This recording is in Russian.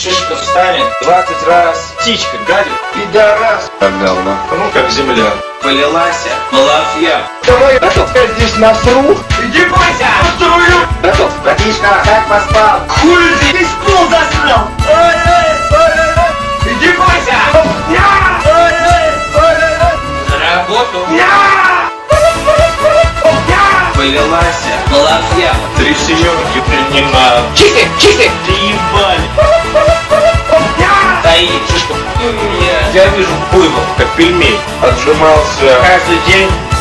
Шишка встанет 20 раз, птичка гадит, пидорас. Как говно. Ну, как земля. Полилась балафья. Давай, готов. Я здесь насру. Иди бойся, наструю. Готов. Братишка, как поспал? Хуй здесь, весь пол засрал. Иди бойся. На работу. Полилась балафья. 3 семерки принимаю. Чистый, чистый. Ты ебали. Стоит, шишка. Я вижу буйвол, как пельмень. Отжимался каждый день.